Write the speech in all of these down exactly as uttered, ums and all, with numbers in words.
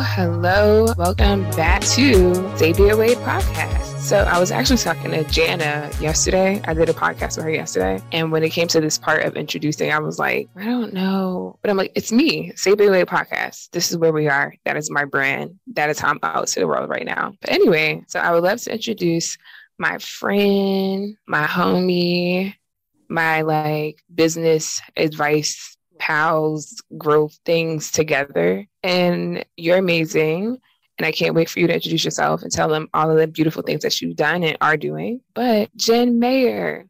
hello. Welcome back to Xavier Wade Podcast. So I was actually talking to Jana yesterday. I did a podcast with her yesterday. And when it came to this part of introducing, I was like, I don't know. But I'm like, it's me, Xavier Wade Podcast. This is where we are. That is my brand. That is how I'm out to the world right now. But anyway, so I would love to introduce my friend, my homie, my like business advice pals, growth things together. And you're amazing. And I can't wait for you to introduce yourself and tell them all of the beautiful things that you've done and are doing. But Jen Mayer,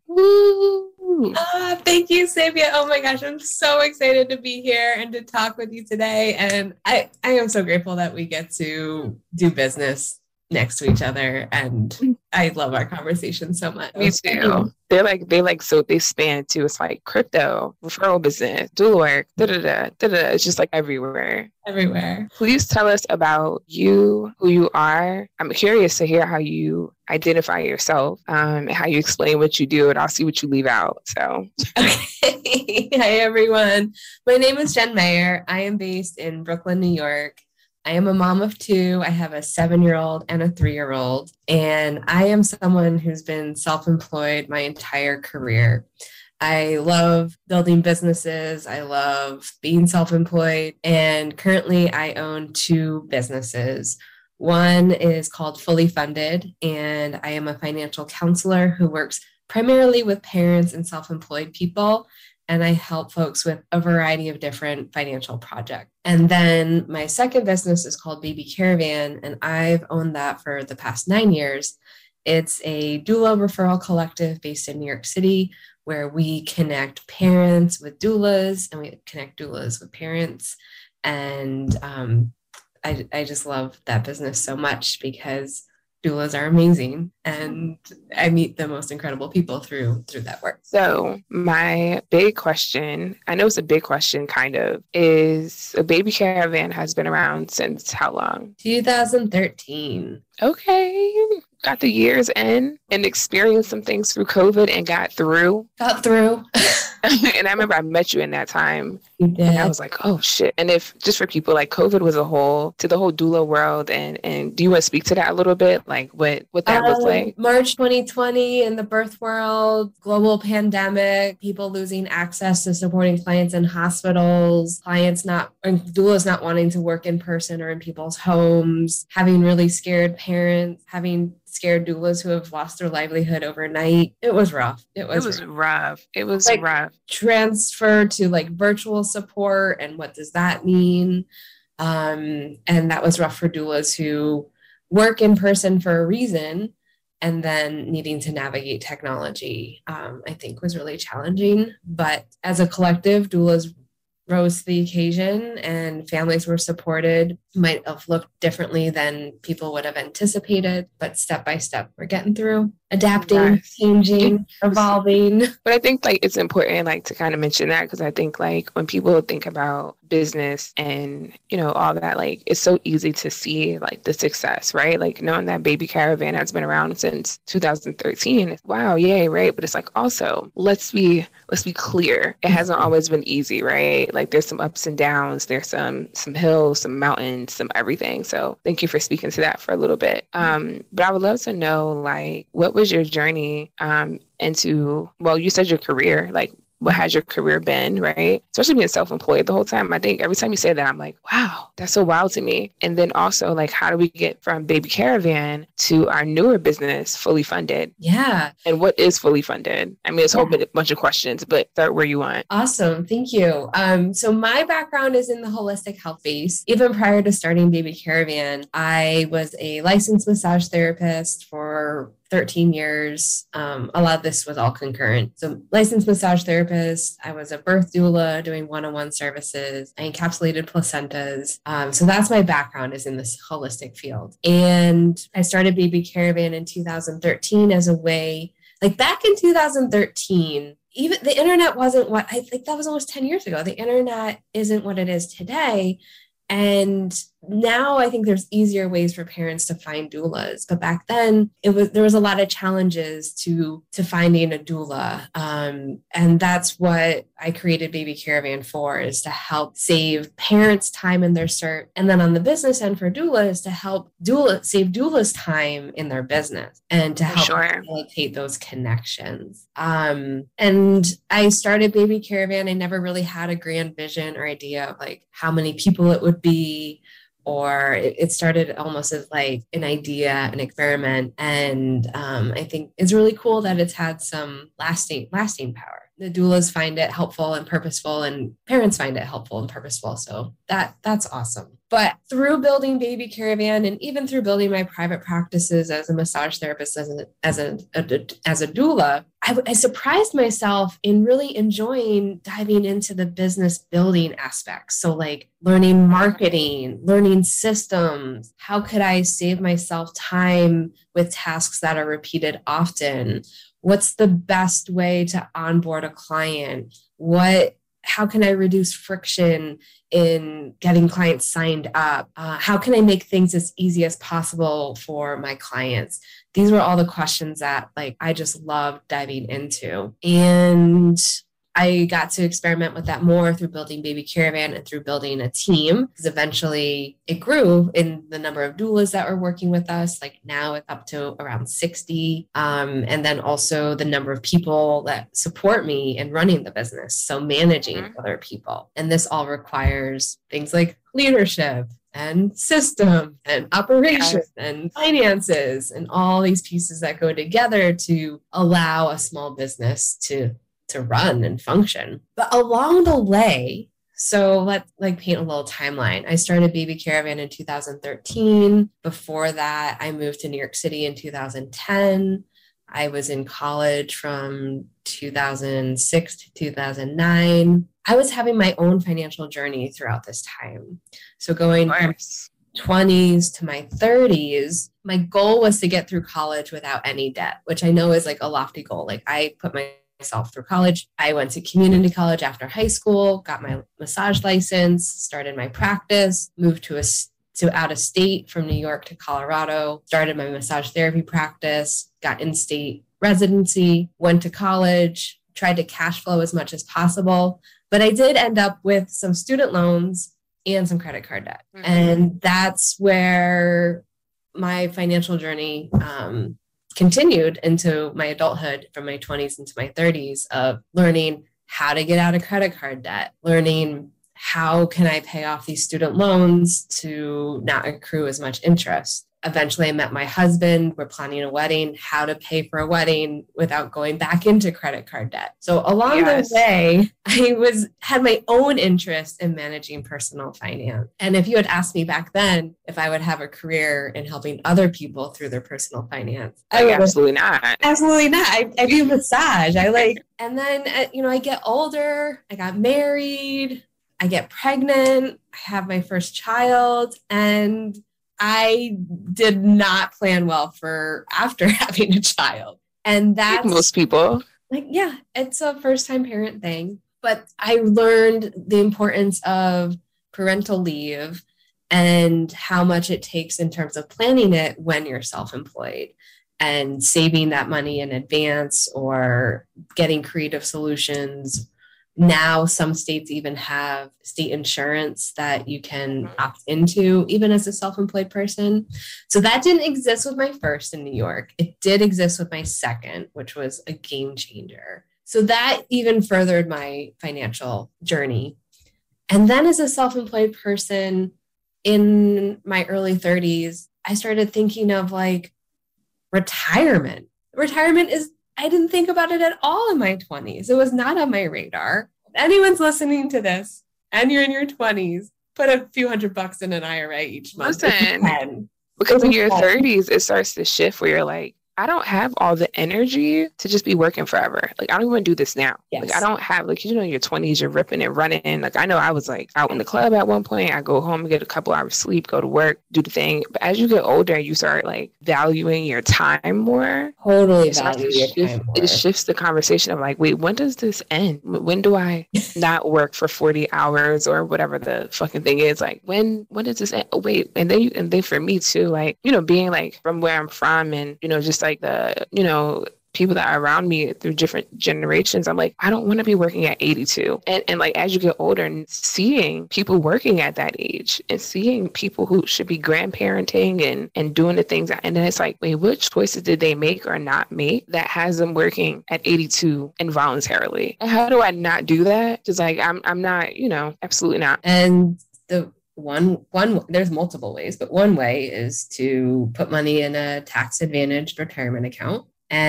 woo! Uh, thank you, Xavier. Oh my gosh, I'm so excited to be here and to talk with you today. And I, I am so grateful that we get to do business next to each other. And I love our conversation so much. Me too. They're like, they like, so they span too. It's like crypto, referral business, doula work, da da da da da. It's just like everywhere. Everywhere. Please tell us about you, who you are. I'm curious to hear how you identify yourself um, and how you explain what you do, and I'll see what you leave out. So, okay. Hi, everyone. My name is Jen Mayer. I am based in Brooklyn, New York. I am a mom of two. I have a seven-year-old and a three-year-old, and I am someone who's been self-employed my entire career. I love building businesses. I love being self-employed, and currently I own two businesses. One is called Fully Funded, and I am a financial counselor who works primarily with parents and self-employed people. And I help folks with a variety of different financial projects. And then my second business is called Baby Caravan, and I've owned that for the past nine years. It's a doula referral collective based in New York City, where we connect parents with doulas, and we connect doulas with parents. And um, I, I just love that business so much because doulas are amazing, and I meet the most incredible people through through that work. So my big question, I know it's a big question kind of, is a Baby Caravan has been around since how long? two thousand thirteen. Okay. Got the years in and experienced some things through COVID and got through. Got through. And I remember I met you in that time. You did. And I was like, oh shit. And if just for people, like COVID was a whole to the whole doula world. And and do you want to speak to that a little bit? Like what, what that um, was like? March twenty twenty in the birth world, global pandemic, people losing access to supporting clients in hospitals, clients not, and doulas not wanting to work in person or in people's homes, having really scared parents, having scared doulas who have lost their livelihood overnight. It was rough. It was, it was rough. rough. It was like, rough. Transfer to like virtual support, and what does that mean? Um, and that was rough for doulas who work in person for a reason, and then needing to navigate technology, um, I think was really challenging. But as a collective, doulas rose to the occasion, and families were supported. Might have looked differently than people would have anticipated, but step by step, we're getting through, adapting, yes. changing, evolving. But I think like it's important like to kind of mention that, because I think like when people think about business and, you know, all that, like it's so easy to see like the success, right? Like knowing that Baby Caravan has been around since two thousand thirteen. Wow, yay, right? But it's like also let's be let's be clear. It hasn't always been easy, right? Like there's some ups and downs, there's some some hills, some mountains, some everything. So thank you for speaking to that for a little bit. Um, but I would love to know like what was your journey um into, well, you said your career, like what has your career been, right? Especially being self-employed the whole time. I think every time you say that, I'm like, wow, that's so wild to me. And then also like, how do we get from Baby Caravan to our newer business, Fully Funded? Yeah. And what is Fully Funded? I mean, it's yeah. a whole bunch of questions, but start where you want. Awesome. Thank you. Um, so my background is in the holistic health space. Even prior to starting Baby Caravan, I was a licensed massage therapist for thirteen years. Um, a lot of this was all concurrent. So licensed massage therapist, I was a birth doula doing one-on-one services. I encapsulated placentas. Um, so that's my background, is in this holistic field. And I started Baby Caravan in two thousand thirteen as a way, like back in two thousand thirteen, even the internet wasn't what, I think that was almost ten years ago. The internet isn't what it is today. And now I think there's easier ways for parents to find doulas, but back then it was there was a lot of challenges to to finding a doula, um, and that's what I created Baby Caravan for, is to help save parents time in their search, and then on the business end for doulas to help doula save doulas time in their business and to help sure. facilitate those connections. Um, and I started Baby Caravan. I never really had a grand vision or idea of like how many people it would be, or it, it started almost as like an idea, an experiment. And um, I think it's really cool that it's had some lasting, lasting power. The doulas find it helpful and purposeful, and parents find it helpful and purposeful. So that that's awesome. But through building Baby Caravan, and even through building my private practices as a massage therapist, as a as a, a as a doula, I, I surprised myself in really enjoying diving into the business building aspects. So like learning marketing, learning systems. How could I save myself time with tasks that are repeated often? What's the best way to onboard a client? What How can I reduce friction in getting clients signed up? Uh, how can I make things as easy as possible for my clients? These were all the questions that like I just loved diving into. And I got to experiment with that more through building Baby Caravan and through building a team, because eventually it grew in the number of doulas that were working with us. Like now it's up to around sixty. Um, and then also the number of people that support me in running the business. So managing mm-hmm. other people. And this all requires things like leadership and system and operations yes. and finances and all these pieces that go together to allow a small business to to run and function. But along the way, so let's like paint a little timeline. I started Baby Caravan in two thousand thirteen. Before that, I moved to New York City in two thousand ten. I was in college from two thousand six to two thousand nine. I was having my own financial journey throughout this time. So going from twenties to my thirties, my goal was to get through college without any debt, which I know is like a lofty goal. Like I put my myself through college. I went to community college after high school, got my massage license, started my practice, moved to a to out of state from New York to Colorado, started my massage therapy practice, got in-state residency, went to college, tried to cash flow as much as possible. But I did end up with some student loans and some credit card debt. Mm-hmm. And that's where my financial journey um, continued into my adulthood, from my twenties into my thirties, of learning how to get out of credit card debt, learning how can I pay off these student loans to not accrue as much interest. Eventually I met my husband. We're planning a wedding, how to pay for a wedding without going back into credit card debt. So along yes. the way, I was had my own interest in managing personal finance. And if you had asked me back then if I would have a career in helping other people through their personal finance, I would absolutely not. Absolutely not. I, I do massage. I like, and then, uh, you know, I get older, I got married, I get pregnant, I have my first child, and I did not plan well for after having a child. And that's most people. Like, yeah, it's a first time parent thing. But I learned the importance of parental leave and how much it takes in terms of planning it when you're self-employed, and saving that money in advance or getting creative solutions. Now, some states even have state insurance that you can opt into, even as a self-employed person. So that didn't exist with my first in New York. It did exist with my second, which was a game changer. So that even furthered my financial journey. And then as a self-employed person in my early thirties, I started thinking of like retirement. Retirement is I didn't think about it at all in my twenties. It was not on my radar. If anyone's listening to this and you're in your twenties, put a few hundred bucks in an I R A each month. Listen, because in your thirties, it starts to shift where you're like, I don't have all the energy to just be working forever. Like, I don't even do this now. Yes. Like, I don't have, like, you know, in your twenties, you're ripping and running. Like, I know I was like out in the club at one point. I go home and get a couple hours sleep, go to work, do the thing. But as you get older, you start like valuing your time more. Totally It starts value to your shift- time more. It shifts the conversation of like, wait, when does this end? When do I not work for forty hours or whatever the fucking thing is? Like, when when does this end? Oh, wait, and then you, and then for me too, like, you know, being like from where I'm from, and you know, just like the, you know, people that are around me through different generations, I'm like, I don't want to be working at eighty-two. And and like, as you get older and seeing people working at that age and seeing people who should be grandparenting and, and doing the things, that, and then it's like, wait, what choices did they make or not make that has them working at eighty-two involuntarily? And how do I not do that? Because like, I'm, I'm not, you know, absolutely not. And the one, one, there's multiple ways, but one way is to put money in a tax advantaged retirement account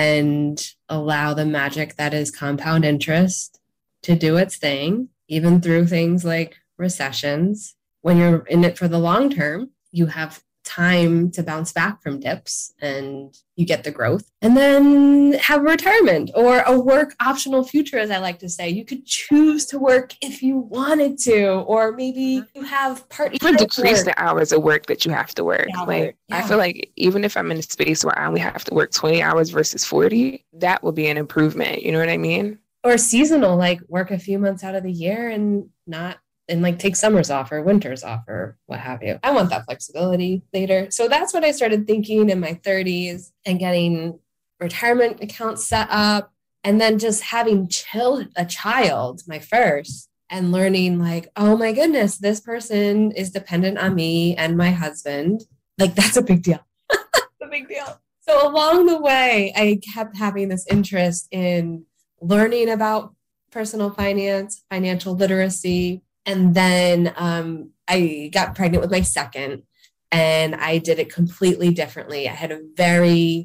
and allow the magic that is compound interest to do its thing, even through things like recessions. When you're in it for the long term, you have time to bounce back from dips and you get the growth. And then have retirement or a work optional future, as I like to say. You could choose to work if you wanted to, or maybe you have part Even decrease the hours of work that you have to work. Yeah, like yeah. I feel like even if I'm in a space where I only have to work twenty hours versus forty, that will be an improvement. You know what I mean? Or seasonal, like work a few months out of the year and not and like take summers off or winters off or what have you. I want that flexibility later. So that's what I started thinking in my thirties and getting retirement accounts set up, and then just having chilled a child, my first, and learning like, oh my goodness, this person is dependent on me and my husband. Like, that's a big deal. a big deal. So along the way, I kept having this interest in learning about personal finance, financial literacy. And then um, I got pregnant with my second, and I did it completely differently. I had a very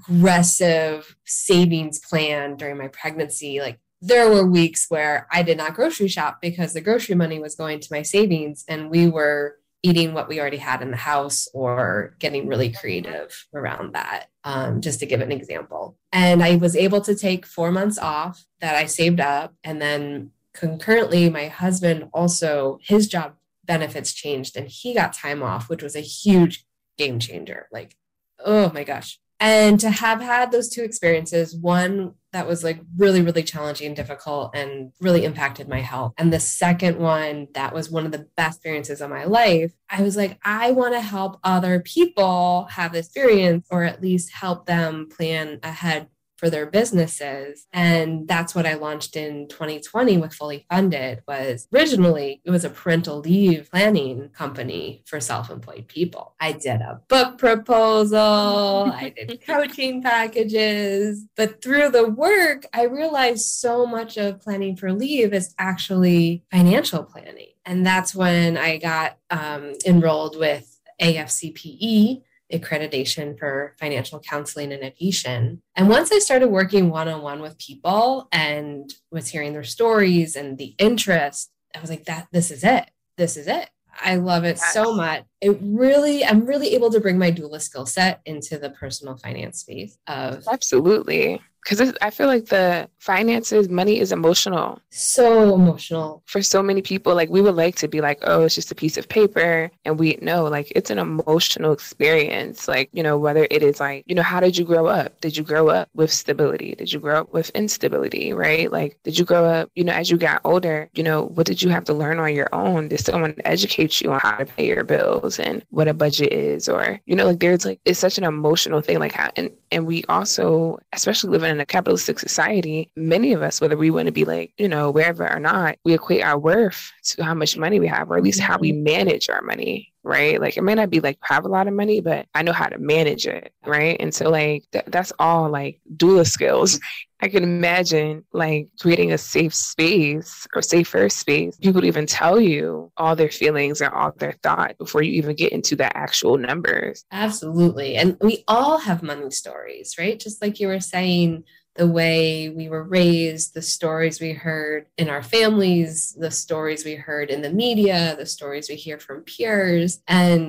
aggressive savings plan during my pregnancy. Like, there were weeks where I did not grocery shop because the grocery money was going to my savings, and we were eating what we already had in the house or getting really creative around that, um, just to give an example. And I was able to take four months off that I saved up, and then concurrently, my husband also, his job benefits changed and he got time off, which was a huge game changer. Like, oh my gosh. And to have had those two experiences, one that was like really, really challenging and difficult and really impacted my health. And the second one, that was one of the best experiences of my life. I was like, I want to help other people have this experience, or at least help them plan ahead for their businesses. And that's what I launched in twenty twenty with Fully Funded. Was originally, it was a parental leave planning company for self-employed people. I did a book proposal, I did coaching packages, but through the work, I realized so much of planning for leave is actually financial planning. And that's when I got um, enrolled with A F C P E, accreditation for financial counseling and education. And once I started working one-on-one with people and was hearing their stories and the interest, I was like, that this is it. This is it. I love it yes. so much. It really, I'm really able to bring my doula skill set into the personal finance space of absolutely. Because I feel like the finances, money is emotional. So emotional. For so many people, like we would like to be like, oh, it's just a piece of paper. And we know like it's an emotional experience. Like, you know, whether it is like, you know, how did you grow up? Did you grow up with stability? Did you grow up with instability, right? Like, did you grow up, you know, as you got older, you know, what did you have to learn on your own? Did someone educate you on how to pay your bills and what a budget is? Or, you know, like there's like, it's such an emotional thing. Like how, and, and we also, especially living in a capitalistic society, many of us, whether we want to be like, you know, wherever or not, we equate our worth to how much money we have, or at least how we manage our money, right? Like it may not be like have a lot of money, but I know how to manage it, right? And so like th- that's all like doula skills. I can imagine like creating a safe space or safer space. People to even tell you all their feelings and all their thoughts before you even get into the actual numbers. Absolutely. And we all have money stories, right? Just like you were saying, the way we were raised, the stories we heard in our families, the stories we heard in the media, the stories we hear from peers. And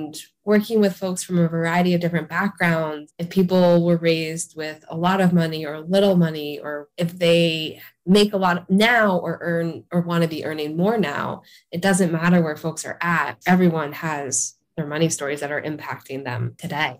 working with folks from a variety of different backgrounds, if people were raised with a lot of money or little money, or if they make a lot now or earn or want to be earning more now, it doesn't matter where folks are at. Everyone has their money stories that are impacting them today.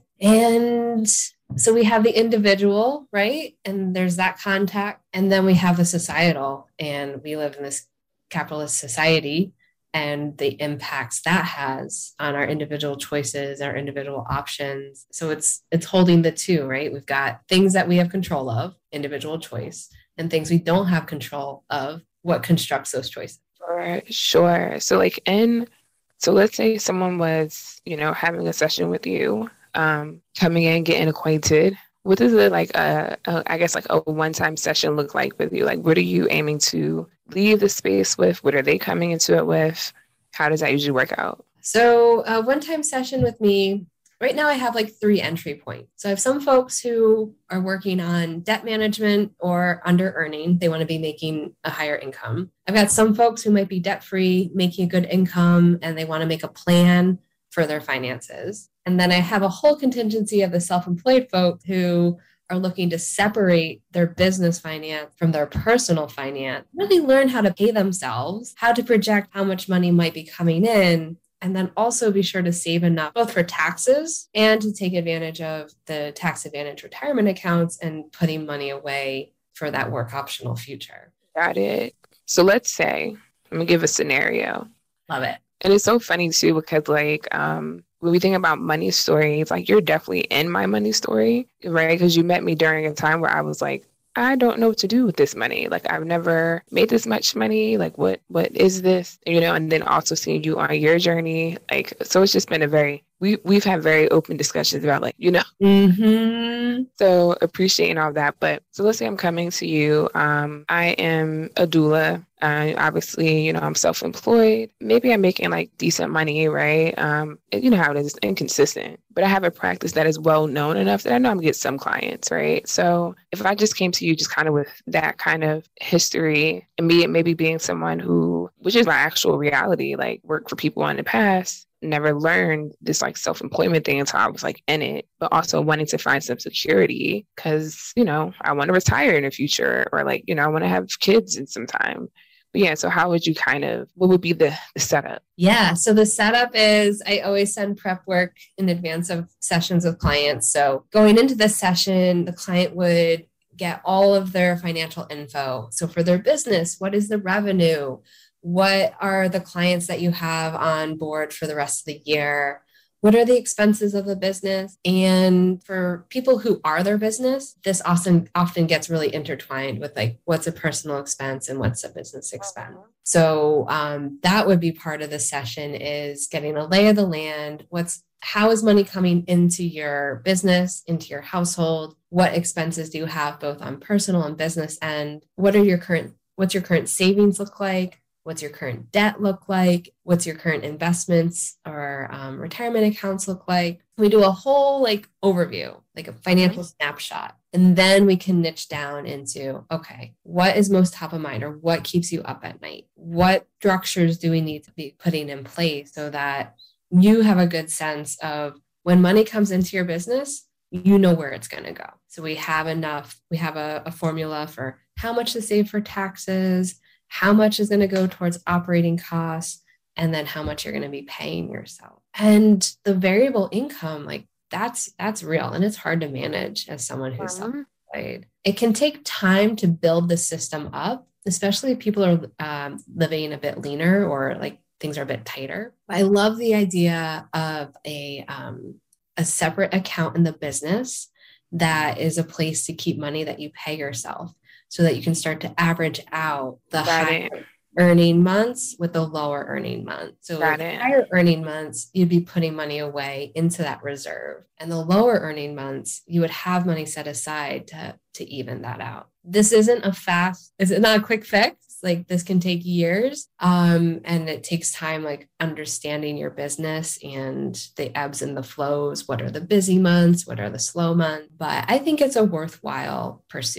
And so we have the individual, right? And there's that contact. And then we have the societal, and we live in this capitalist society, and the impacts that has on our individual choices, our individual options. So it's it's holding the two, right? We've got things that we have control of, individual choice, and things we don't have control of, what constructs those choices. For sure. So like in, so let's say someone was, you know, having a session with you, um, coming in, getting acquainted. What does it like, a, a, I guess like a one-time session look like with you? Like, what are you aiming to leave the space with? What are they coming into it with? How does that usually work out? So a one-time session with me, right now I have like three entry points. So I have some folks who are working on debt management or under earning. They want to be making a higher income. I've got some folks who might be debt-free, making a good income, and they want to make a plan for their finances. And then I have a whole contingency of the self-employed folk who are looking to separate their business finance from their personal finance, really learn how to pay themselves, how to project how much money might be coming in, and then also be sure to save enough both for taxes and to take advantage of the tax advantage retirement accounts and putting money away for that work optional future. Got it. So let's say, I'm gonna give a scenario. Love it. And it's so funny too, because like, um, when we think about money stories, like you're definitely in my money story, right? Because you met me during a time where I was like, I don't know what to do with this money. Like I've never made this much money. Like what, what is this? You know, and then also seeing you on your journey. Like, so it's just been a very, we, we've had very open discussions about like, you know, mm-hmm. So appreciating all that. But so let's say I'm coming to you. Um, I am a doula. Uh, obviously, you know, I'm self-employed. Maybe I'm making like decent money, right? Um, you know how it is, inconsistent. But I have a practice that is well known enough that I know I'm gonna get some clients, right? So if I just came to you just kind of with that kind of history, and me maybe being someone who, which is my actual reality, like worked for people in the past, never learned this like self-employment thing until I was like in it, but also wanting to find some security because, you know, I want to retire in the future, or like, you know, I want to have kids in some time. But yeah, so how would you kind of, what would be the, the setup? Yeah, so the setup is I always send prep work in advance of sessions with clients. So going into the session, the client would get all of their financial info. So for their business, what is the revenue? What are the clients that you have on board for the rest of the year? What are the expenses of the business? And for people who are their business, this often often gets really intertwined with like what's a personal expense and what's a business expense. So um, that would be part of the session, is getting a lay of the land. What's how is money coming into your business, into your household? What expenses do you have both on personal and business end? What are your current what's your current savings look like? What's your current debt look like? What's your current investments or um, retirement accounts look like? We do a whole like overview, like a financial mm-hmm. snapshot. And then we can niche down into, okay, what is most top of mind, or what keeps you up at night? What structures do we need to be putting in place so that you have a good sense of when money comes into your business, you know where it's going to go. So we have enough, we have a, a formula for how much to save for taxes, how much is going to go towards operating costs, and then how much you're going to be paying yourself. And the variable income, like that's that's real, and it's hard to manage as someone who's uh-huh. self-employed. It can take time to build the system up, especially if people are um, living a bit leaner or like things are a bit tighter. I love the idea of a um, a separate account in the business that is a place to keep money that you pay yourself, so that you can start to average out the Got higher it. earning months with the lower earning months. So Got with it. higher earning months, you'd be putting money away into that reserve. And the lower earning months, you would have money set aside to, to even that out. This isn't a fast, it's not a quick fix. Like this can take years. Um, and it takes time, like understanding your business and the ebbs and the flows. What are the busy months? What are the slow months? But I think it's a worthwhile pursuit.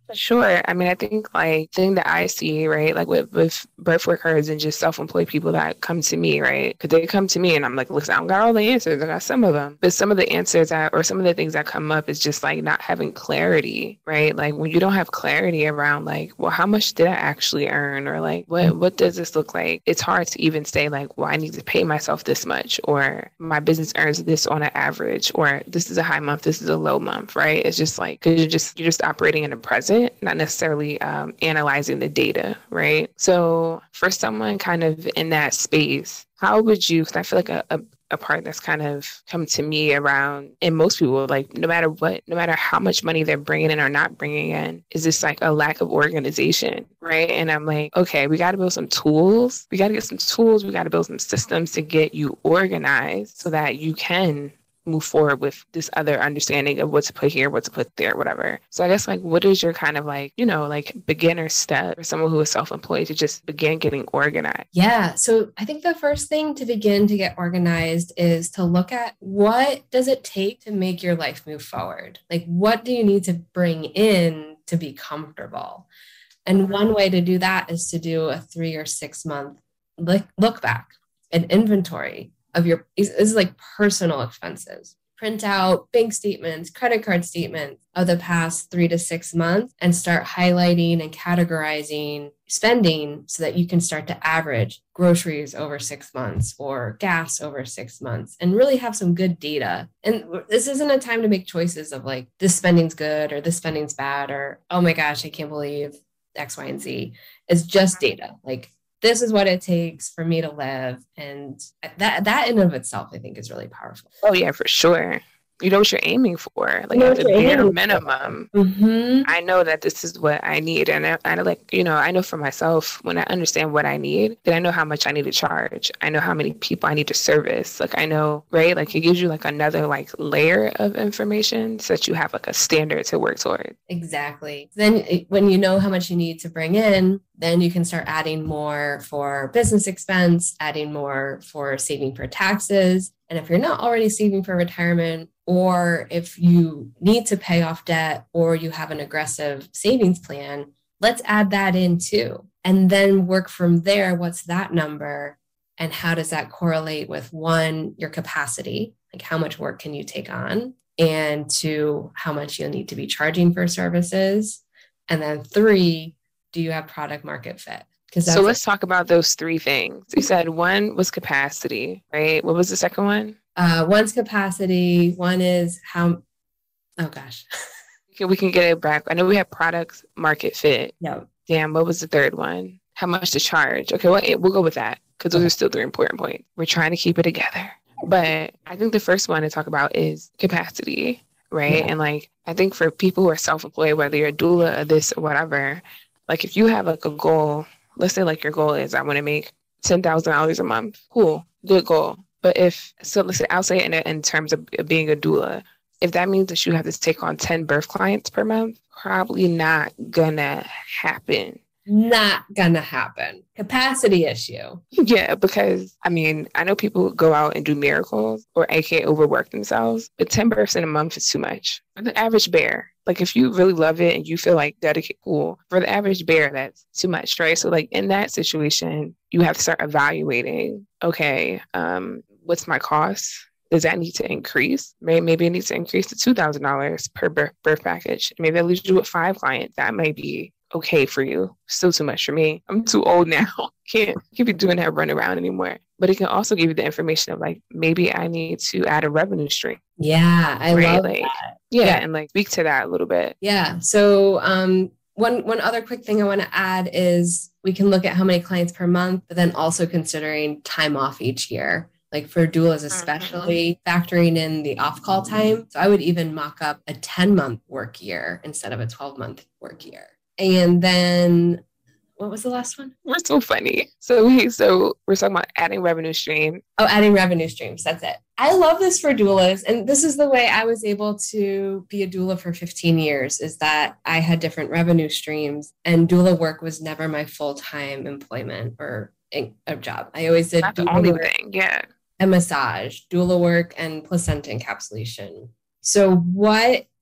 Sure. I mean, I think like thing that I see, right, like with, with birth workers and just self-employed people that come to me, right? Because they come to me and I'm like, listen, I don't got all the answers. I got some of them. But some of the answers that, or some of the things that come up is just like not having clarity, right? Like when you don't have clarity around like, well, how much did I actually earn? Or like, what, what does this look like? It's hard to even say like, well, I need to pay myself this much, or my business earns this on an average, or this is a high month, this is a low month, right? It's just like, cause you're just, you're just operating in the present, not necessarily um, analyzing the data, right? So for someone kind of in that space, how would you, because I feel like a, a, a part that's kind of come to me around, and most people, like no matter what, no matter how much money they're bringing in or not bringing in, is this like a lack of organization, right? And I'm like, okay, we got to build some tools. We got to get some tools. We got to build some systems to get you organized so that you can move forward with this other understanding of what to put here, what to put there, whatever. So I guess like, what is your kind of like, you know, like beginner step for someone who is self-employed to just begin getting organized? Yeah. So I think the first thing to begin to get organized is to look at what does it take to make your life move forward? Like, what do you need to bring in to be comfortable? And one way to do that is to do a three or six month look, look back, an inventory of your, this is like personal expenses. Print out bank statements, credit card statements of the past three to six months and start highlighting and categorizing spending so that you can start to average groceries over six months or gas over six months and really have some good data. And this isn't a time to make choices of like, this spending's good or this spending's bad or, oh my gosh, I can't believe X, Y, and Z. It's just data. Like, this is what it takes for me to live. And that that in and of itself, I think is really powerful. Oh yeah, for sure. You know what you're aiming for, like at the bare minimum. Mm-hmm. I know that this is what I need. And I, I like, you know, I know for myself, when I understand what I need, then I know how much I need to charge. I know how many people I need to service. Like I know, right? Like it gives you like another like layer of information so that you have like a standard to work toward. Exactly. Then when you know how much you need to bring in, then you can start adding more for business expense, adding more for saving for taxes. And if you're not already saving for retirement, or if you need to pay off debt, or you have an aggressive savings plan, let's add that in too. And then work from there. What's that number? And how does that correlate with one, your capacity? Like how much work can you take on? And two, how much you'll need to be charging for services? And then three, do you have product market fit? So let's talk about those three things. You said one was capacity, right? What was the second one? Uh, one's capacity. One is how, oh gosh. Okay, we can get it back. I know we have product market fit. Yeah. Damn, what was the third one? How much to charge? Okay, well, we'll go with that because those are still three important points. We're trying to keep it together. But I think the first one to talk about is capacity, right? Yeah. And like, I think for people who are self-employed, whether you're a doula or this or whatever, like if you have like a goal, let's say like your goal is I want to make ten thousand dollars a month. Cool, good goal. But if, so let's say, I'll say in, in terms of being a doula, if that means that you have to take on ten birth clients per month, probably not gonna happen. Not gonna happen. Capacity issue. Yeah, because I mean, I know people go out and do miracles or A K A overwork themselves, but ten births in a month is too much. For the average bear, like if you really love it and you feel like dedicate, cool. For the average bear, that's too much, right? So like in that situation, you have to start evaluating, okay, um, what's my cost? Does that need to increase? Maybe, maybe it needs to increase to two thousand dollars per birth, birth package. Maybe I'll leave you with five clients. That may be okay for you. Still too much for me. I'm too old now. Can't, can't be doing that run around anymore. But it can also give you the information of like, maybe I need to add a revenue stream. Yeah, I right? love like, that. Yeah, yeah, and like speak to that a little bit. Yeah. So um, one one other quick thing I want to add is we can look at how many clients per month, but then also considering time off each year. Like for doulas, especially mm-hmm. factoring in the off-call time. So I would even mock up a ten-month work year instead of a twelve-month work year. And then what was the last one? We're so funny. So we so we're talking about adding revenue stream. Oh, adding revenue streams. That's it. I love this for doulas. And this is the way I was able to be a doula for fifteen years, is that I had different revenue streams and doula work was never my full-time employment or a job. I always did Not the only thing. Yeah. And massage, doula work, and placenta encapsulation. So what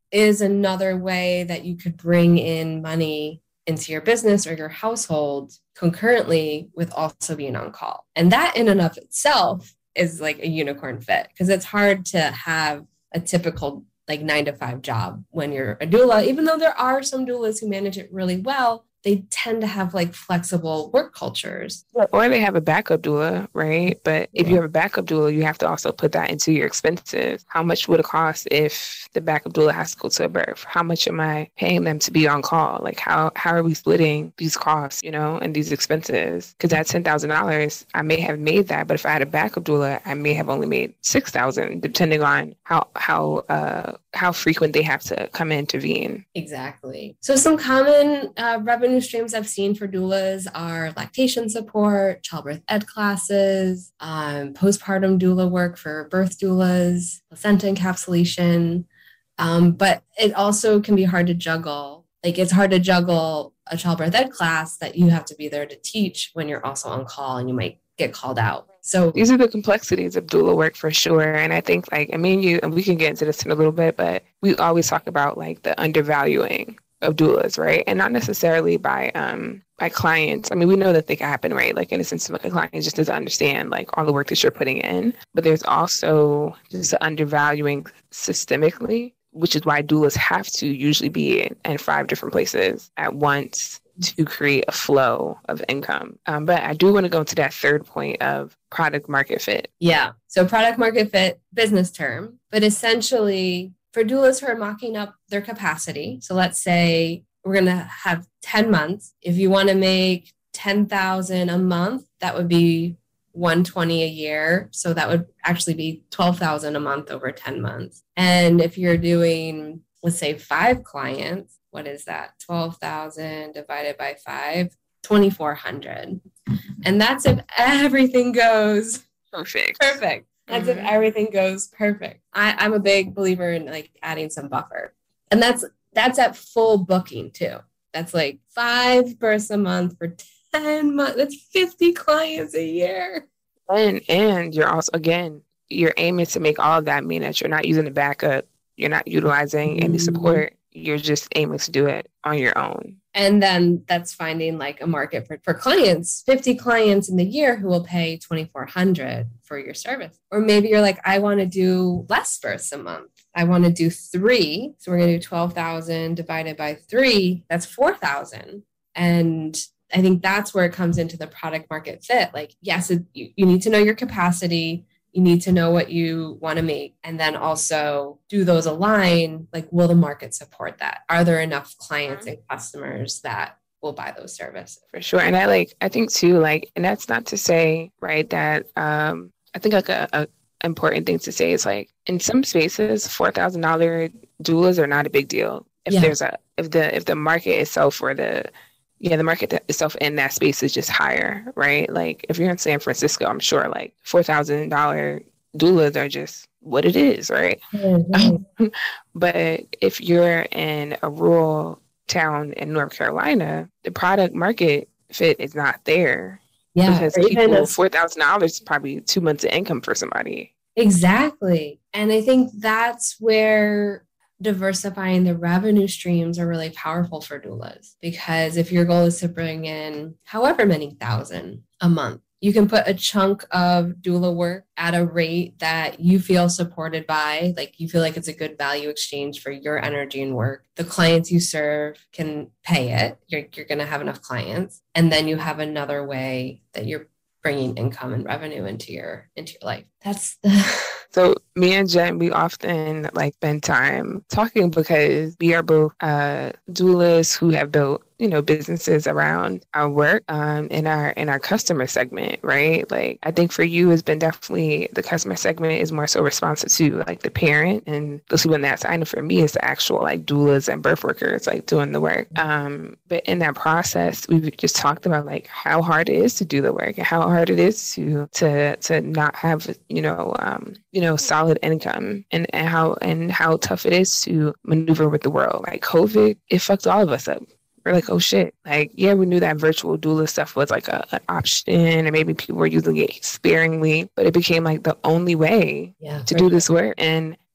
is another way that you could bring in money into your business or your household concurrently with also being on call. And that in and of itself is like a unicorn fit, because it's hard to have a typical like nine to five job when you're a doula, even though there are some doulas who manage it really well. They tend to have like flexible work cultures. Or they have a backup doula, right? But if you have a backup doula, you have to also put that into your expenses. How much would it cost if the backup doula has to go to a birth? How much am I paying them to be on call? Like how, how are we splitting these costs, you know, and these expenses? Because at ten thousand dollars, I may have made that, but if I had a backup doula, I may have only made six thousand dollars, depending on how, how, uh, how frequent they have to come in to intervene. Exactly. So some common uh, revenue streams I've seen for doulas are lactation support, childbirth ed classes, um, postpartum doula work for birth doulas, placenta encapsulation. Um, but it also can be hard to juggle. Like it's hard to juggle a childbirth ed class that you have to be there to teach when you're also on call and you might get called out. So these are the complexities of doula work for sure. And I think like, I mean, you, and we can get into this in a little bit, but we always talk about like the undervaluing of doulas, right? And not necessarily by, um, by clients. I mean, we know that they can happen, right? Like in a sense, like a client just doesn't understand like all the work that you're putting in, but there's also just the undervaluing systemically, which is why doulas have to usually be in, in five different places at once to create a flow of income. Um, but I do want to go to that third point of product market fit. Yeah. So product market fit, business term, but essentially for doulas who are mocking up their capacity. So let's say we're going to have ten months. If you want to make ten thousand a month, that would be one hundred twenty a year. So that would actually be twelve thousand a month over ten months. And if you're doing, let's say five clients, what is that? twelve thousand divided by five, twenty-four hundred. And that's if everything goes perfect. Perfect. That's mm-hmm. if everything goes perfect. I, I'm a big believer in like adding some buffer. And that's that's at full booking too. That's like five births a month for ten months. That's fifty clients a year. And and you're also, again, your aim is to make all of that mean that you're not using the backup. You're not utilizing mm-hmm. any support. You're just aiming to do it on your own. And then that's finding like a market for, for clients, fifty clients in the year who will pay twenty-four hundred dollars for your service. Or maybe you're like, I want to do less births a month. I want to do three. So we're going to do twelve thousand divided by three. That's four thousand. And I think that's where it comes into the product market fit. Like, yes, it, you, you need to know your capacity. You need to know what you want to make, and then also do those align? Like, will the market support that? Are there enough clients and customers that will buy those services? For sure. And I like, I think too, like, and that's not to say, right, that um, I think like a, a important thing to say is like, in some spaces, four thousand dollars doulas are not a big deal. If yeah. there's a, if the, if the market itself or the, yeah, the market itself in that space is just higher, right? Like if you're in San Francisco, I'm sure like four thousand dollars doulas are just what it is, right? Mm-hmm. But if you're in a rural town in North Carolina, the product market fit is not there. Yeah, because people, four thousand dollars is probably two months of income for somebody. Exactly. And I think that's where diversifying the revenue streams are really powerful for doulas, because if your goal is to bring in however many thousand a month, you can put a chunk of doula work at a rate that you feel supported by, like you feel like it's a good value exchange for your energy and work. The clients you serve can pay it. You're, you're going to have enough clients. And then you have another way that you're bringing income and revenue into your, into your life. That's the... So me and Jen, we often like spend time talking because we are both uh, doulas who have built, you know, businesses around our work um, in our in our customer segment, right? Like I think for you, it's been definitely the customer segment is more so responsive to like the parent and those people on that side. And for me, it's the actual like doulas and birth workers like doing the work. Um, but in that process, we've just talked about like how hard it is to do the work and how hard it is to to to not have, you know, um, you know, solid income and, and how and how tough it is to maneuver with the world. Like COVID, it fucked all of us up. We're like, oh shit. Like, yeah, we knew that virtual doula stuff was like a, an option and maybe people were using it sparingly, but it became like the only way yeah, to do this work. And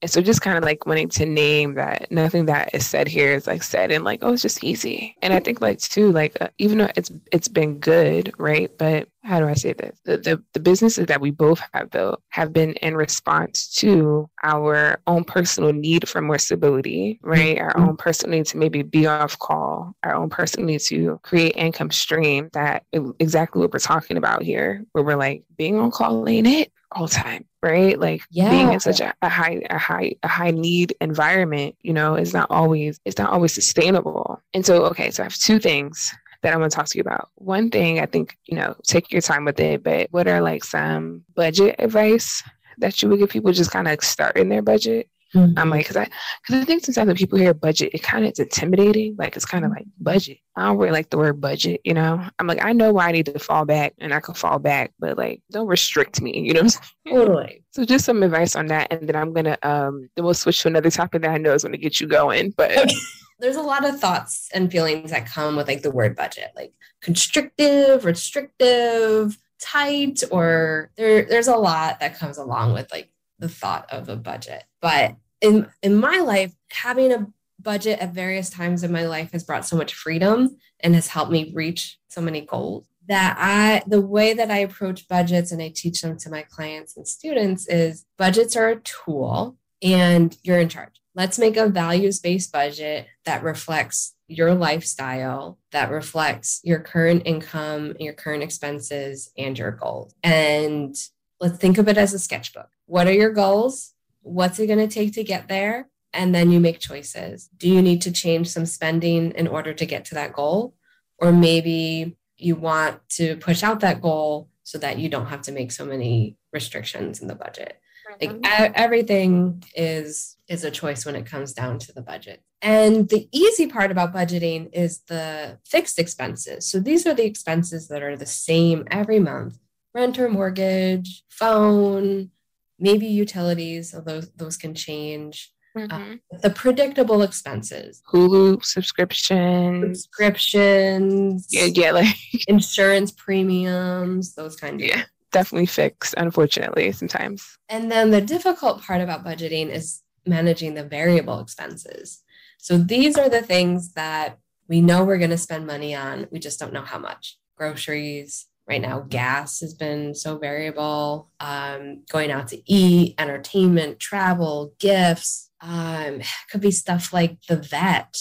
And so just kind of like wanting to name that nothing that is said here is like said and like, oh, it's just easy. And I think like too, like uh, even though it's it's been good, right? But how do I say this? The, the the businesses that we both have though have been in response to our own personal need for more stability, right? Our own personal need to maybe be off call, our own personal need to create income stream that exactly what we're talking about here, where we're like being on call ain't it all the time, right? Like Yeah. being in such a, a high, a high, a high need environment, you know, is not always, it's not always sustainable. And so, okay, so I have two things that I want to talk to you about. One thing, I think, you know, take your time with it, but what are like some budget advice that you would give people just kind of starting their budget? Mm-hmm. I'm like, cause I, cause I think sometimes when people hear budget, it kind of is intimidating. Like, it's kind of like budget. I don't really like the word budget, you know? I'm like, I know where I need to fall back and I can fall back, but like, don't restrict me, you know what I'm saying? Totally. So just some advice on that. And then I'm going to, um, then we'll switch to another topic that I know is going to get you going, but. Okay. There's a lot of thoughts and feelings that come with like the word budget, like constrictive, restrictive, tight, or there, there's a lot that comes along with like the thought of a budget. But in, in my life, having a budget at various times in my life has brought so much freedom and has helped me reach so many goals that I, the way that I approach budgets and I teach them to my clients and students is budgets are a tool and you're in charge. Let's make a values-based budget that reflects your lifestyle, that reflects your current income, your current expenses, and your goals. And let's think of it as a sketchbook. What are your goals? What's it going to take to get there? And then you make choices. Do you need to change some spending in order to get to that goal? Or maybe you want to push out that goal so that you don't have to make so many restrictions in the budget. Like everything is is a choice when it comes down to the budget. And the easy part about budgeting is the fixed expenses. So these are the expenses that are the same every month. Rent or mortgage, phone, maybe utilities, so those, those can change. Mm-hmm. Uh, the predictable expenses. Hulu subscriptions. Subscriptions. Yeah, yeah, like insurance premiums, those kinds yeah. of things. Definitely fixed, unfortunately, sometimes. And then the difficult part about budgeting is managing the variable expenses. So these are the things that we know we're going to spend money on. We just don't know how much. Groceries. Right now, gas has been so variable. Um, going out to eat, entertainment, travel, gifts. Um, could be stuff like the vet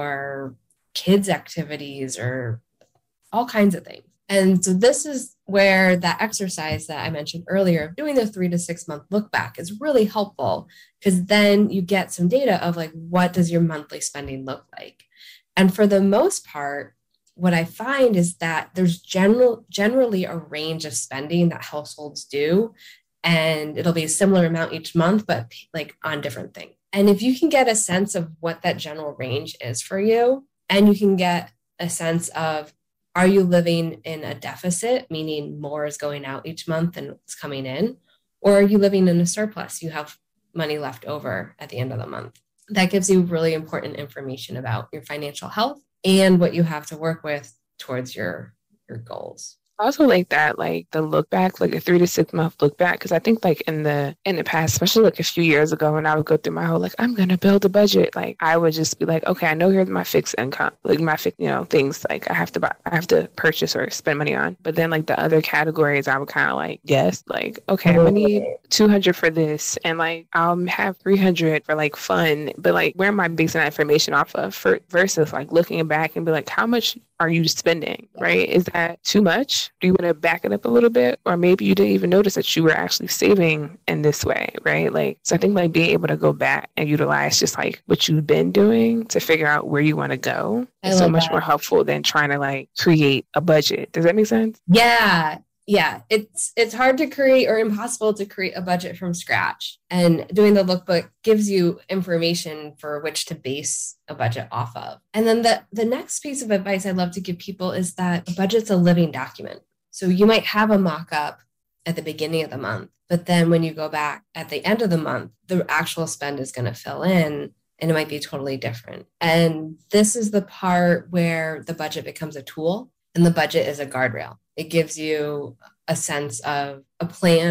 or kids' activities or all kinds of things. And so this is where that exercise that I mentioned earlier of doing the three to six month look back is really helpful, because then you get some data of like, what does your monthly spending look like? And for the most part, what I find is that there's general, generally a range of spending that households do, and it'll be a similar amount each month, but like on different things. And if you can get a sense of what that general range is for you, and you can get a sense of, are you living in a deficit, meaning more is going out each month than it's coming in? Or are you living in a surplus? You have money left over at the end of the month. That gives you really important information about your financial health and what you have to work with towards your, your goals. I also like that, like the look back, like a three to six month look back. Cause I think like in the, in the past, especially like a few years ago when I would go through my whole, like, I'm going to build a budget. Like I would just be like, okay, I know here's my fixed income, like my, you know, things like I have to buy, I have to purchase or spend money on. But then like the other categories, I would kind of like, yes, like, okay, I'm gonna need two hundred for this. And like, I'll have three hundred for like fun, but like, where am I basing that information off of for, versus like looking back and be like, how much are you spending, right? Is that too much? Do you want to back it up a little bit? Or maybe you didn't even notice that you were actually saving in this way, right? Like, so I think like being able to go back and utilize just like what you've been doing to figure out where you want to go is so much that. more helpful than trying to like create a budget. Does that make sense? Yeah. Yeah, it's it's hard to create or impossible to create a budget from scratch. And doing the lookbook gives you information for which to base a budget off of. And then the, the next piece of advice I love to give people is that a budget's a living document. So you might have a mock-up at the beginning of the month, but then when you go back at the end of the month, the actual spend is going to fill in and it might be totally different. And this is the part where the budget becomes a tool and the budget is a guardrail. It gives you a sense of a plan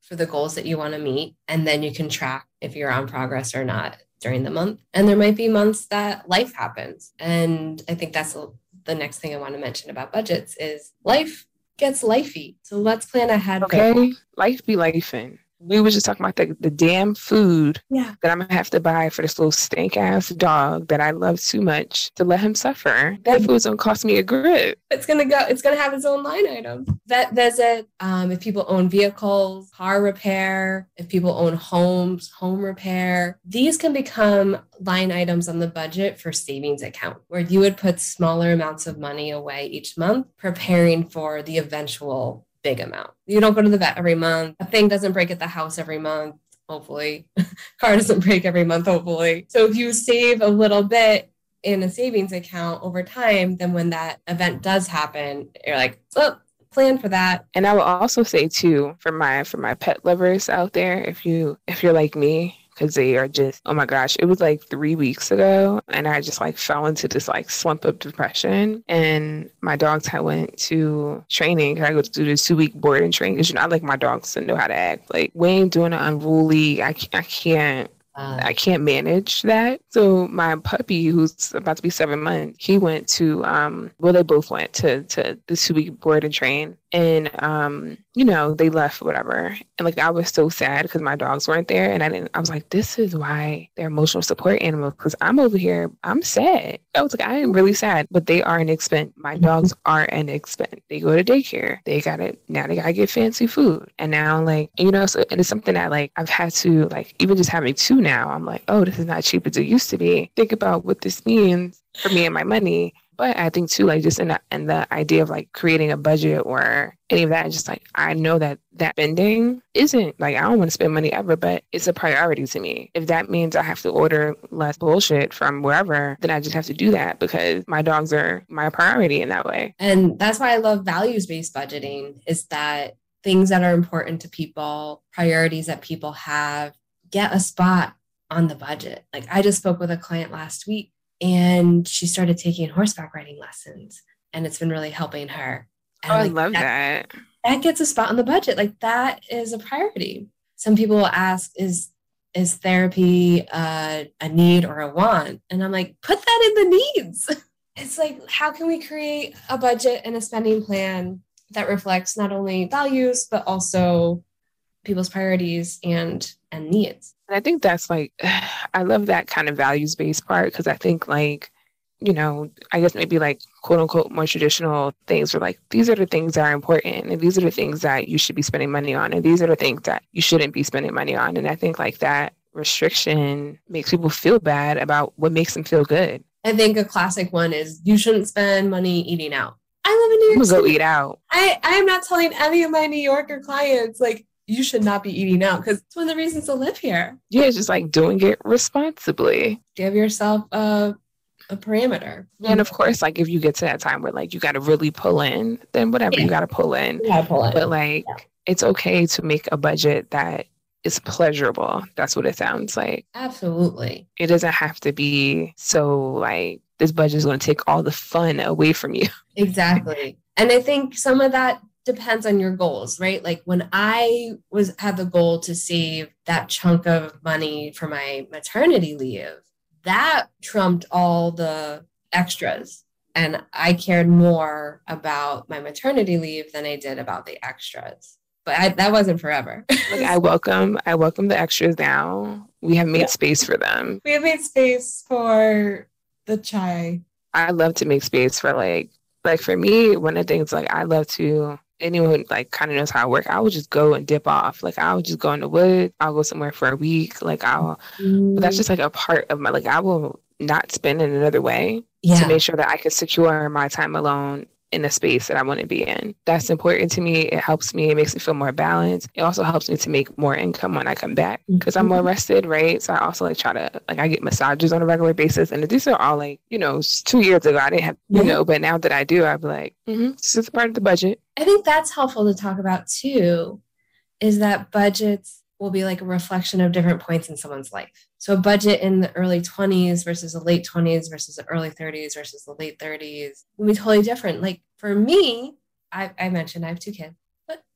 for the goals that you want to meet. And then you can track if you're on progress or not during the month. And there might be months that life happens. And I think that's the next thing I want to mention about budgets is life gets lifey. So let's plan ahead. Okay. For life be lifing. We were just talking about the, the damn food yeah. that I'm going to have to buy for this little stank ass dog that I love too much to let him suffer. That food's going to cost me a grip. It's going to go, it's going to have its own line item. Vet visit, um, if people own vehicles, car repair, if people own homes, home repair, these can become line items on the budget for savings account where you would put smaller amounts of money away each month, preparing for the eventual big amount. You don't go to the vet every month. A thing doesn't break at the house every month, hopefully. Car doesn't break every month, hopefully. So if you save a little bit in a savings account over time, then when that event does happen, you're like, oh, plan for that. And I will also say too, for my for my pet lovers out there, if you if you're like me, because they are just, oh my gosh, it was like three weeks ago. And I just like fell into this like slump of depression. And my dogs had went to training. I go to do this two week board and training. Because, you know, I like my dogs to know how to act. Like Wayne doing an unruly, I, I can't. Uh, I can't manage that. So my puppy, who's about to be seven months, he went to, um, well, they both went to, to the two week board and train. And, um, you know, they left, whatever. And like, I was so sad because my dogs weren't there. And I didn't, I was like, this is why they're emotional support animals. Because I'm over here, I'm sad. I was like, I am really sad, but they are an expense. My dogs are an expense. They go to daycare. They got to, now they got to get fancy food. And now like, you know, so and it's something that like, I've had to like, even just having two now, I'm like, oh, this is not cheap as it used to be. Think about what this means for me and my money. But I think too, like just in the, in the idea of like creating a budget or any of that, just like I know that that spending isn't like I don't want to spend money ever, but it's a priority to me. If that means I have to order less bullshit from wherever, then I just have to do that because my dogs are my priority in that way. And that's why I love values-based budgeting is that things that are important to people, priorities that people have, get a spot on the budget. Like I just spoke with a client last week and she started taking horseback riding lessons and it's been really helping her. And oh, like, I love that, that. That gets a spot on the budget. Like that is a priority. Some people will ask, is, is therapy uh, a need or a want? And I'm like, put that in the needs. It's like, how can we create a budget and a spending plan that reflects not only values, but also people's priorities and, and needs? And I think that's like, I love that kind of values-based part because I think like, you know, I guess maybe like quote unquote more traditional things are like, these are the things that are important and these are the things that you should be spending money on and these are the things that you shouldn't be spending money on. And I think like that restriction makes people feel bad about what makes them feel good. I think a classic one is you shouldn't spend money eating out. I live in New York I'm gonna City. Go eat out. I, I am not telling any of my New Yorker clients like, you should not be eating out because it's one of the reasons to live here. Yeah, it's just like doing it responsibly. Give yourself a, a parameter. And of course, like if you get to that time where like you got to really pull in, then whatever, yeah. you got to pull in. You gotta pull in. But like, yeah. It's okay to make a budget that is pleasurable. That's what it sounds like. Absolutely. It doesn't have to be so like, this budget is going to take all the fun away from you. Exactly. And I think some of that depends on your goals, right? Like when I was had the goal to save that chunk of money for my maternity leave, that trumped all the extras. And I cared more about my maternity leave than I did about the extras. But I, that wasn't forever. Like I welcome, I welcome the extras now. We have made yeah. space for them. We have made space for the chai. I love to make space for like, like for me, one of the things like I love to, anyone who like kind of knows how I work, I would just go and dip off. Like I would just go in the woods. I'll go somewhere for a week. Like I'll, mm. but that's just like a part of my, like I will not spend in another way yeah. to make sure that I can secure my time alone in a space that I want to be in. That's important to me. It helps me. It makes me feel more balanced. It also helps me to make more income when I come back because I'm more rested, right? So I also like try to, like I get massages on a regular basis. And these are all like, you know, two years ago I didn't have, you know, but now that I do, I'd be like, mm-hmm, this is part of the budget. I think that's helpful to talk about too, is that budgets will be like a reflection of different points in someone's life. So a budget in the early twenties versus the late twenties versus the early thirties versus the late thirties will be totally different. Like for me, I, I mentioned I have two kids, but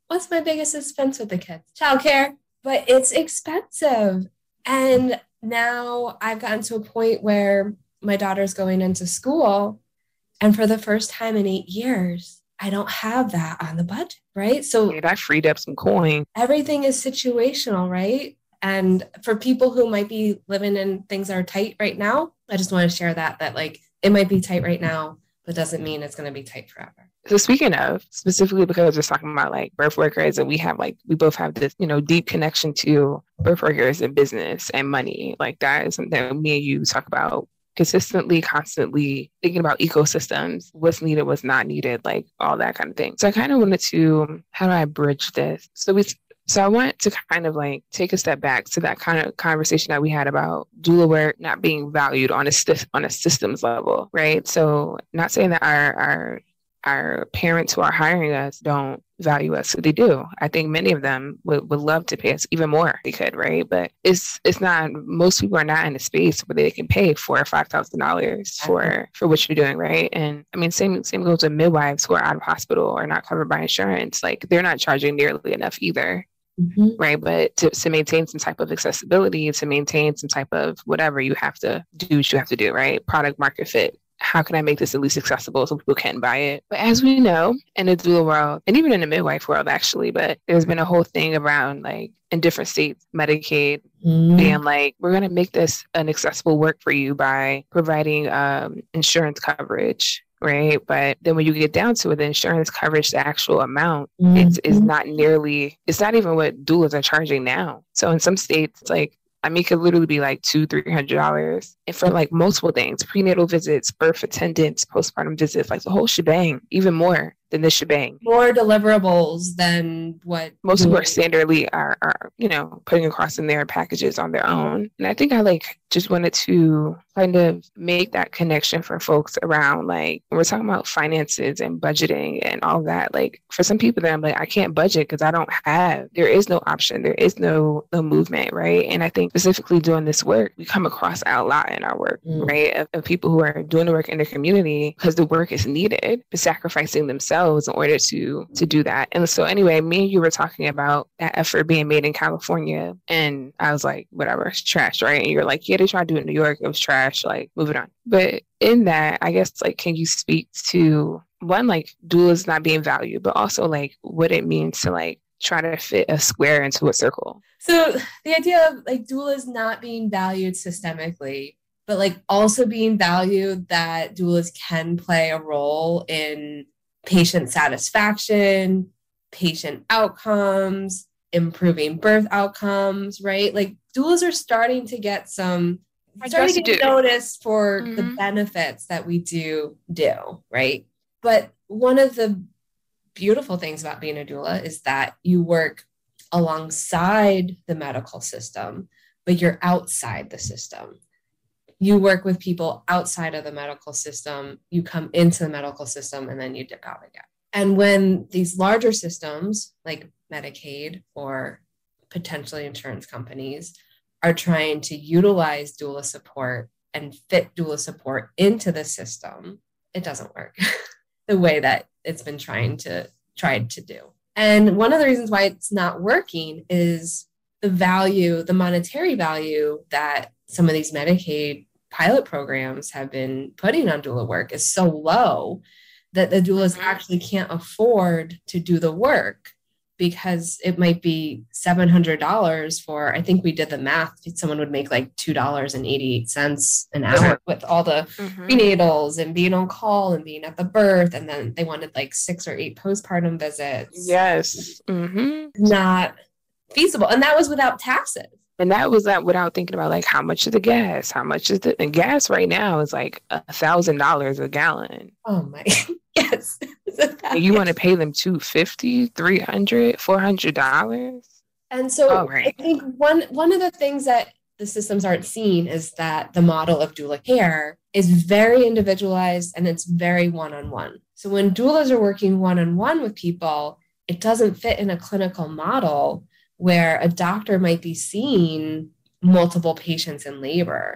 what's my biggest expense with the kids? Childcare, but it's expensive. And now I've gotten to a point where my daughter's going into school, and for the first time in eight years, I don't have that on the budget, right? So yeah, that freed up some coin. Everything is situational, right? And for people who might be living in things that are tight right now, I just want to share that, that like it might be tight right now, but doesn't mean it's going to be tight forever. So speaking of, specifically because we're talking about like birth workers, and we have like, we both have this, you know, deep connection to birth workers and business and money. Like that is something that me and you talk about consistently, constantly, thinking about ecosystems, what's needed, what's not needed, like all that kind of thing. So I kind of wanted to, how do I bridge this? So we So I want to kind of like take a step back to that kind of conversation that we had about doula work not being valued on a st- on a systems level, right? So not saying that our our our parents who are hiring us don't value us. So they do. I think many of them would, would love to pay us even more if they could, right? But it's it's not, most people are not in a space where they can pay four or five thousand dollars for for what you're doing, right? And I mean, same same goes with midwives who are out of hospital or not covered by insurance. Like they're not charging nearly enough either. Mm-hmm. Right. But to, to maintain some type of accessibility, to maintain some type of whatever, you have to do what you have to do, right? Product market fit. How can I make this at least accessible so people can buy it? But as we know, in the doula world, and even in the midwife world, actually, but there's been a whole thing around like in different states, Medicaid mm. being like, we're going to make this an accessible work for you by providing um, insurance coverage. Right. But then when you get down to it, the insurance coverage, the actual amount mm-hmm. is, is not nearly, it's not even what doulas are charging now. So in some states, it's like, I mean, it could literally be like two, three hundred dollars, and for like multiple things, prenatal visits, birth attendants, postpartum visits, like the whole shebang, even more than the shebang. More deliverables than what most people are standardly are, are, you know, putting across in their packages on their own. And I think I like just wanted to kind of make that connection for folks around like, when we're talking about finances and budgeting and all that, like for some people that I'm like, I can't budget because I don't have, there is no option. There is no, no movement. Right. And I think specifically doing this work, we come across a lot in our work, mm. right? Of, of people who are doing the work in their community because the work is needed, but sacrificing themselves in order to to do that. And so anyway, me and you were talking about that effort being made in California, and I was like, whatever, it's trash, right? And you're like, yeah, they tried to do it in New York, it was trash, like moving on. But in that, I guess, like, can you speak to one, like doulas not being valued, but also like what it means to like try to fit a square into a circle? So the idea of like doulas not being valued systemically, but like also being valued that doulas can play a role in patient satisfaction, patient outcomes, improving birth outcomes, right? Like doulas are starting to get some, starting to get noticed for mm-hmm. the benefits that we do do, right? But one of the beautiful things about being a doula is that you work alongside the medical system, but you're outside the system. You work with people outside of the medical system, you come into the medical system, and then you dip out again. And when these larger systems like Medicaid or potentially insurance companies are trying to utilize doula support and fit doula support into the system, it doesn't work the way that it's been trying to tried to do. And one of the reasons why it's not working is the value, the monetary value that some of these Medicaid pilot programs have been putting on doula work is so low that the doulas actually can't afford to do the work, because it might be seven hundred dollars for, I think we did the math, someone would make like two dollars and eighty-eight cents an hour with all the mm-hmm. prenatals and being on call and being at the birth. And then they wanted like six or eight postpartum visits. Yes. Mm-hmm. Not feasible. And that was without taxes. And that was that without thinking about like how much is the gas, how much is the and gas right now is like a thousand dollars a gallon. Oh my, yes. And you want to pay them two fifty, three hundred, four hundred dollars. And so oh, right. I think one one of the things that the systems aren't seeing is that the model of doula care is very individualized and it's very one-on-one. So when doulas are working one-on-one with people, it doesn't fit in a clinical model where a doctor might be seeing multiple patients in labor,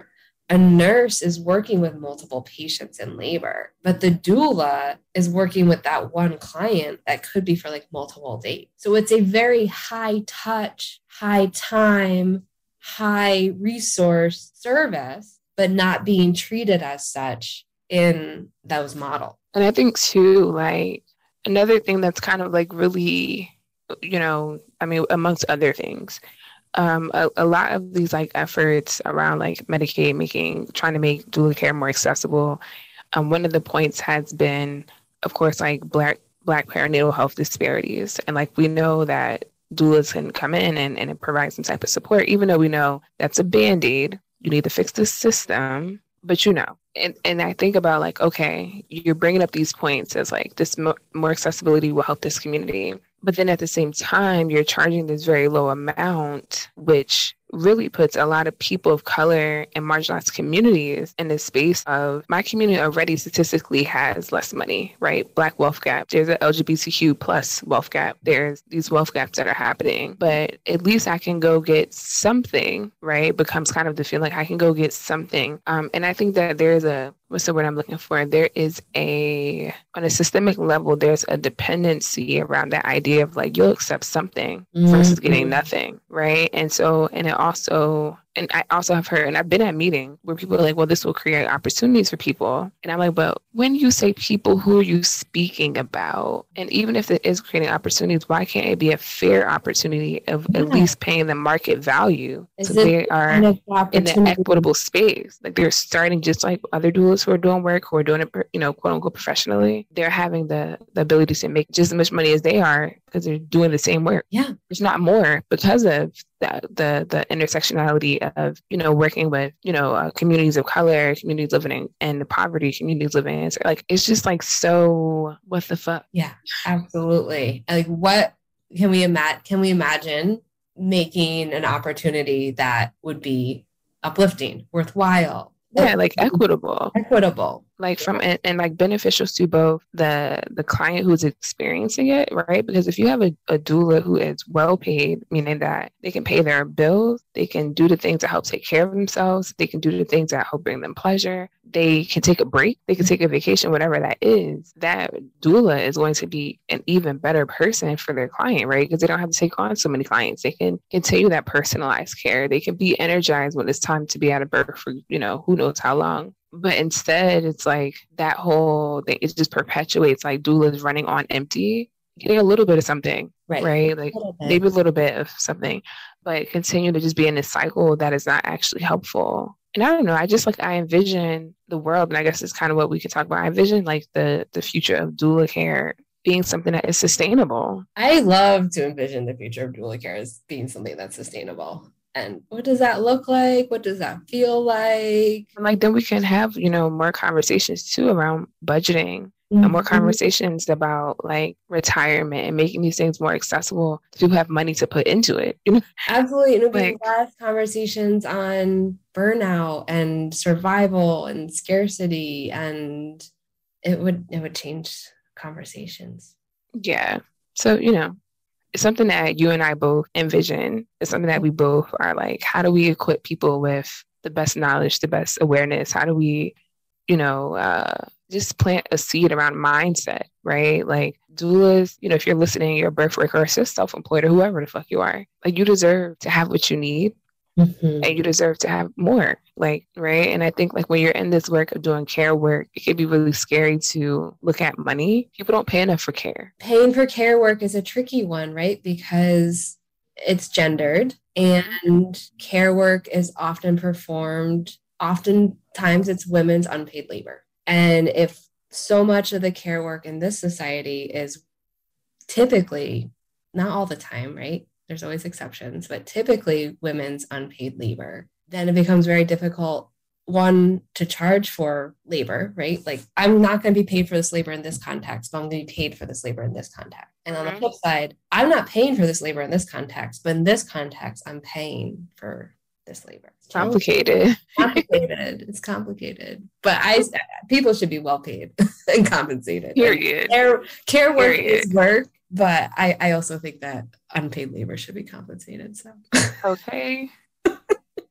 a nurse is working with multiple patients in labor, but the doula is working with that one client that could be for like multiple days. So it's a very high touch, high time, high resource service, but not being treated as such in those models. And I think too, like another thing that's kind of like really, you know, I mean, amongst other things, Um, a, a lot of these like efforts around like Medicaid making, trying to make doula care more accessible. Um, one of the points has been, of course, like black black perinatal health disparities, and like we know that doulas can come in and, and provide some type of support, even though we know that's a band-aid. You need to fix the system, but you know. And and I think about like, okay, you're bringing up these points as like this mo- more accessibility will help this community. But then at the same time, you're charging this very low amount, which really puts a lot of people of color and marginalized communities in this space of my community already statistically has less money, right? Black wealth gap. There's an L G B T Q plus wealth gap. There's these wealth gaps that are happening, but at least I can go get something, right? Becomes kind of the feeling like I can go get something. Um, and I think that there's a, what's the word I'm looking for? There is a, on a systemic level, there's a dependency around that idea of like, you'll accept something mm-hmm. versus getting nothing, right? And so, and it also, and I also have heard, and I've been at meetings where people are like, well, this will create opportunities for people. And I'm like, but when you say people, who are you speaking about? And even if it is creating opportunities, why can't it be a fair opportunity of yeah. at least paying the market value? Is so they are kind of in an equitable space. Like they're starting just like other doulas who are doing work, who are doing it, you know, quote unquote, professionally. They're having the, the ability to make just as much money as they are because they're doing the same work. Yeah. There's not more because of the, the, the intersectionality of, you know, working with, you know, uh, communities of color, communities living in, in poverty, communities living in, like, it's just like, so what the fuck? Yeah, absolutely. Like what can we imagine, can we imagine making an opportunity that would be uplifting, worthwhile? Yeah, like equitable. Equitable. Like from and, and like beneficial to both the the client who's experiencing it, right? Because if you have a, a doula who is well paid, meaning that they can pay their bills, they can do the things that help take care of themselves, they can do the things that help bring them pleasure, they can take a break, they can take a vacation, whatever that is, that doula is going to be an even better person for their client, right? Because they don't have to take on so many clients. They can continue that personalized care. They can be energized when it's time to be out of birth for, you know, who knows how long. But instead, it's like that whole thing, it just perpetuates like doulas running on empty, getting a little bit of something, right? right? Like a maybe a little bit of something, but continue to just be in this cycle that is not actually helpful. And I don't know, I just like, I envision the world, and I guess it's kind of what we could talk about. I envision like the, the future of doula care being something that is sustainable. I love to envision the future of doula care as being something that's sustainable. And what does that look like? What does that feel like? And like, then we can have, you know, more conversations too around budgeting mm-hmm. and more conversations about like retirement and making these things more accessible to people who have money to put into it. You know? Absolutely. It'll be like, less conversations on burnout and survival and scarcity. And it would, it would change conversations. Yeah. So, you know, it's something that you and I both envision. It's something that we both are like, how do we equip people with the best knowledge, the best awareness? How do we, you know, uh, just plant a seed around mindset, right? Like doulas, you know, if you're listening, you're a birth worker or just self-employed or whoever the fuck you are, like you deserve to have what you need. Mm-hmm. And you deserve to have more, like, right? And I think like when you're in this work of doing care work, it can be really scary to look at money. People don't pay enough for care. Paying for care work is a tricky one, right? Because it's gendered and care work is often performed, oftentimes it's women's unpaid labor. And if so much of the care work in this society is typically, not all the time, right? There's always exceptions, but typically women's unpaid labor, then it becomes very difficult, one, to charge for labor, right? Like I'm not going to be paid for this labor in this context, but I'm going to be paid for this labor in this context. And on the flip side, I'm not paying for this labor in this context, but in this context, I'm paying for this labor. It's complicated. complicated. It's complicated. But I, people should be well paid and compensated. Period. Care, care work Period. is work. But I, I also think that unpaid labor should be compensated. So okay.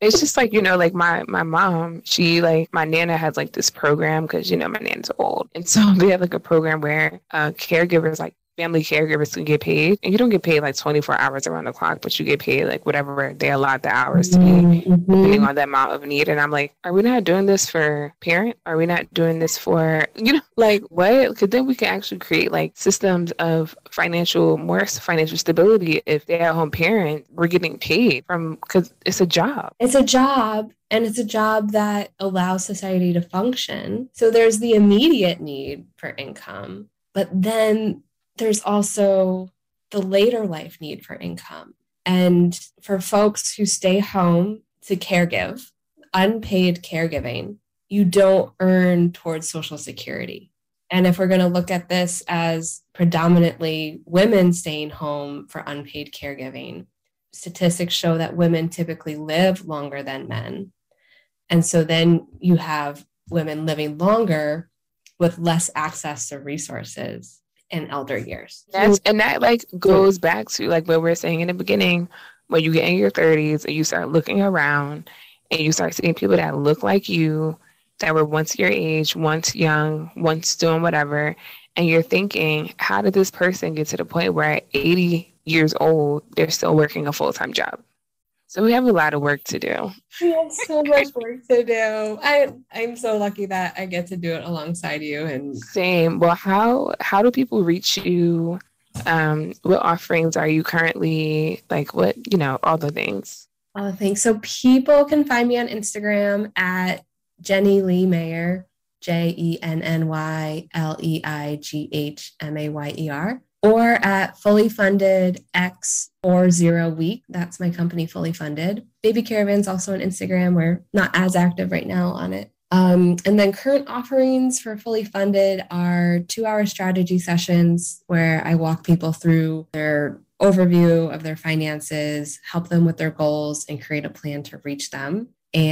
It's just like, you know, like my my mom, she like my nana has like this program because, you know, my nana's old. And so they have like a program where uh, caregivers like family caregivers can get paid, and you don't get paid like twenty-four hours around the clock, but you get paid like whatever they allot the hours to be, Mm-hmm. depending on the amount of need. And I'm like, are we not doing this for parent? Are we not doing this for, you know, like what? Because then we can actually create like systems of financial, more financial stability. If they're at home parent, we're getting paid from, because it's a job. It's a job. And it's a job that allows society to function. So there's the immediate need for income, but then there's also the later life need for income. And for folks who stay home to caregive, unpaid caregiving, you don't earn towards Social Security. And if we're going to look at this as predominantly women staying home for unpaid caregiving, statistics show that women typically live longer than men. And so then you have women living longer with less access to resources in elder years. That's, and that like goes back to like what we were saying in the beginning, when you get in your thirties and you start looking around and you start seeing people that look like you, that were once your age, once young, once doing whatever. And you're thinking, how did this person get to the point where at eighty years old, they're still working a full-time job? So we have a lot of work to do. We have so much work to do. I, I'm so lucky that I get to do it alongside you. And same. Well, how how do people reach you? Um, what offerings are you currently, like what, you know, all the things? All the things. So people can find me on Instagram at Jenny Lee Mayer, J E N N Y L E I G H M A Y E R. Or at Fully Funded X or Zero Week. That's my company, Fully Funded. Baby Caravan's also on Instagram. We're not as active right now on it. Um, and then current offerings for Fully Funded are two-hour strategy sessions where I walk people through their overview of their finances, help them with their goals, and create a plan to reach them.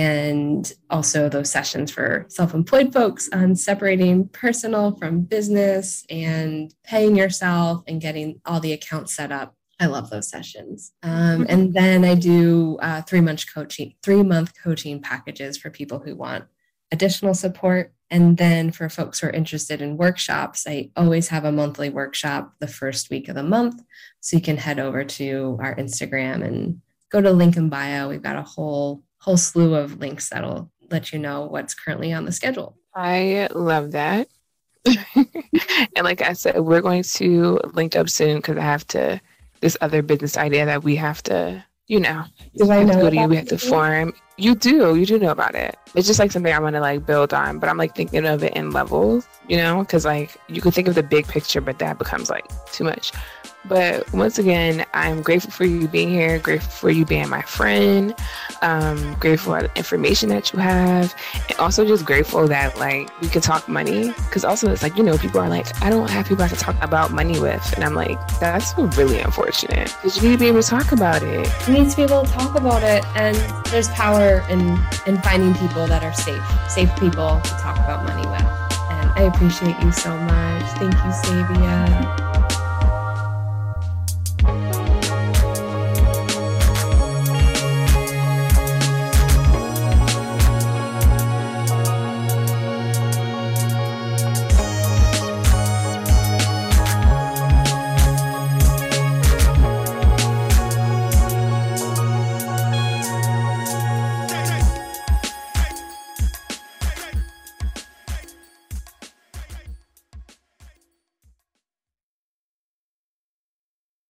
And also those sessions for self-employed folks on separating personal from business and paying yourself and getting all the accounts set up. I love those sessions. Um, and then I do uh, three-month coaching, three-month coaching packages for people who want additional support. And then for folks who are interested in workshops, I always have a monthly workshop the first week of the month. So you can head over to our Instagram and go to link in bio. We've got a whole whole slew of links that'll let you know what's currently on the schedule. I love that. And like I said, we're going to link up soon because I have to, this other business idea that we have to, you know, do I know go to you, we have it? to form. You do, you do know about it. It's just like something I want to like build on, but I'm like thinking of it in levels, you know, because like you can think of the big picture, but that becomes like too much. But once again, I'm grateful for you being here, grateful for you being my friend, um, grateful for the information that you have, and also just grateful that like we can talk money. Because also it's like, you know, people are like, I don't have people I can talk about money with. And I'm like, that's really unfortunate because you need to be able to talk about it. You need to be able to talk about it. And there's power in, in finding people that are safe, safe people to talk about money with. And I appreciate you so much. Thank you, Savia.